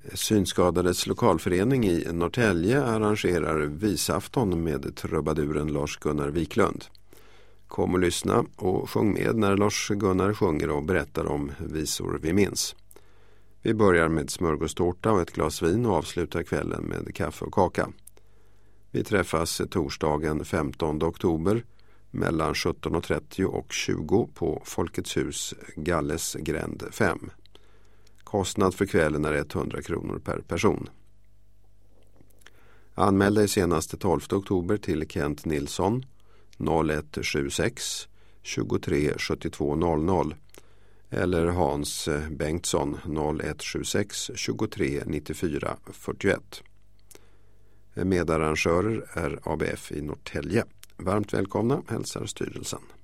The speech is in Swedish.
Synskadades lokalförening i Norrtälje arrangerar visafton med trubaduren Lars-Gunnar Wiklund. Kom och lyssna och sjung med när Lars-Gunnar sjunger och berättar om visor vi minns. Vi börjar med smörgåstårta och ett glas vin och avslutar kvällen med kaffe och kaka. Vi träffas torsdagen 15 oktober mellan 17.30 och 20 på Folkets hus Galles gränd 5. Kostnad för kvällen är 100 kronor per person. Anmäl dig senast 12 oktober till Kent Nilsson 0176 23 72 00 eller Hans Bengtsson 0176 23 94 41. Medarrangörer är ABF i Norrtälje. Varmt välkomna, hälsar styrelsen.